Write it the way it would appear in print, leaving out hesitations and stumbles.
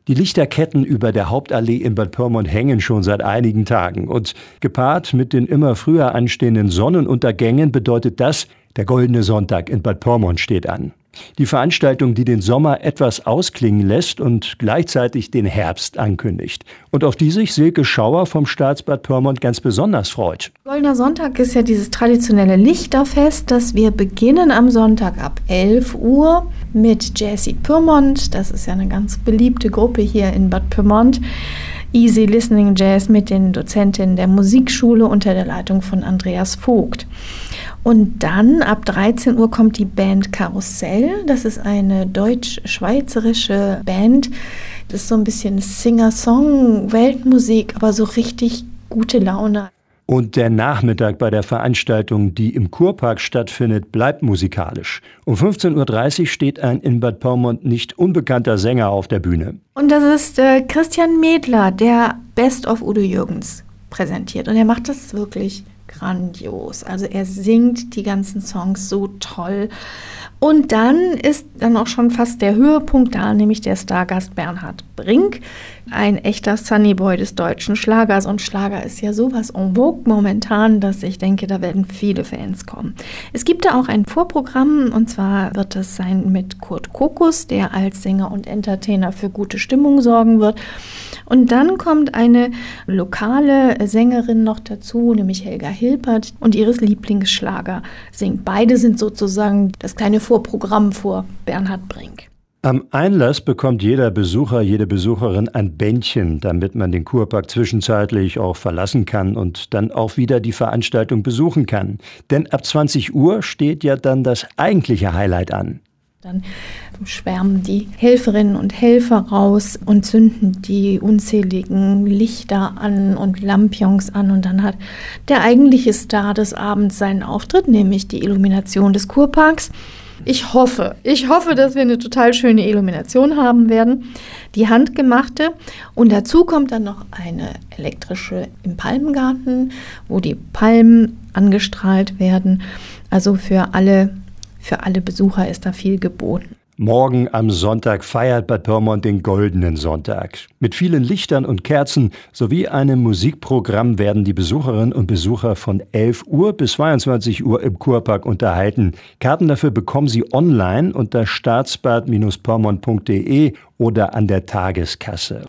Die Lichterketten über der Hauptallee in Bad Pyrmont hängen schon seit einigen Tagen. Und gepaart mit den immer früher anstehenden Sonnenuntergängen bedeutet das, der Goldene Sonntag in Bad Pyrmont steht an. Die Veranstaltung, die den Sommer etwas ausklingen lässt und gleichzeitig den Herbst ankündigt. Und auf die sich Silke Schauer vom Staatsbad Pyrmont ganz besonders freut. Goldener Sonntag ist ja dieses traditionelle Lichterfest, das wir beginnen am Sonntag ab 11 Uhr mit Jazzy Pyrmont. Das ist ja eine ganz beliebte Gruppe hier in Bad Pyrmont. Easy Listening Jazz mit den Dozentinnen der Musikschule unter der Leitung von Andreas Vogt. Und dann ab 13 Uhr kommt die Band Karussell. Das ist eine deutsch-schweizerische Band. Das ist so ein bisschen Singer-Song-Weltmusik, aber so richtig gute Laune. Und der Nachmittag bei der Veranstaltung, die im Kurpark stattfindet, bleibt musikalisch. Um 15.30 Uhr steht ein in Bad Pyrmont nicht unbekannter Sänger auf der Bühne. Und das ist Christian Medler, der Best of Udo Jürgens präsentiert. Und er macht das wirklich grandios. Also er singt die ganzen Songs so toll. Und dann ist dann auch schon fast der Höhepunkt da, nämlich der Stargast Bernhard Brink, ein echter Sunnyboy des deutschen Schlagers. Und Schlager ist ja sowas en vogue momentan, dass ich denke, da werden viele Fans kommen. Es gibt da auch ein Vorprogramm, und zwar wird das sein mit Kurt Kokus, der als Sänger und Entertainer für gute Stimmung sorgen wird. Und dann kommt eine lokale Sängerin noch dazu, nämlich Helga Hilpert, und ihres Lieblingsschlager singt. Beide sind sozusagen das kleine Vorprogramm vor Bernhard Brink. Am Einlass bekommt jeder Besucher, jede Besucherin ein Bändchen, damit man den Kurpark zwischenzeitlich auch verlassen kann und dann auch wieder die Veranstaltung besuchen kann. Denn ab 20 Uhr steht ja dann das eigentliche Highlight an. Dann schwärmen die Helferinnen und Helfer raus und zünden die unzähligen Lichter an und Lampions an. Und dann hat der eigentliche Star des Abends seinen Auftritt, nämlich die Illumination des Kurparks. Ich hoffe, dass wir eine total schöne Illumination haben werden, die handgemachte. Und dazu kommt dann noch eine elektrische im Palmengarten, wo die Palmen angestrahlt werden. Also für alle Besucher ist da viel geboten. Morgen am Sonntag feiert Bad Pyrmont den Goldenen Sonntag. Mit vielen Lichtern und Kerzen sowie einem Musikprogramm werden die Besucherinnen und Besucher von 11 Uhr bis 22 Uhr im Kurpark unterhalten. Karten dafür bekommen Sie online unter staatsbad-pyrmont.de oder an der Tageskasse.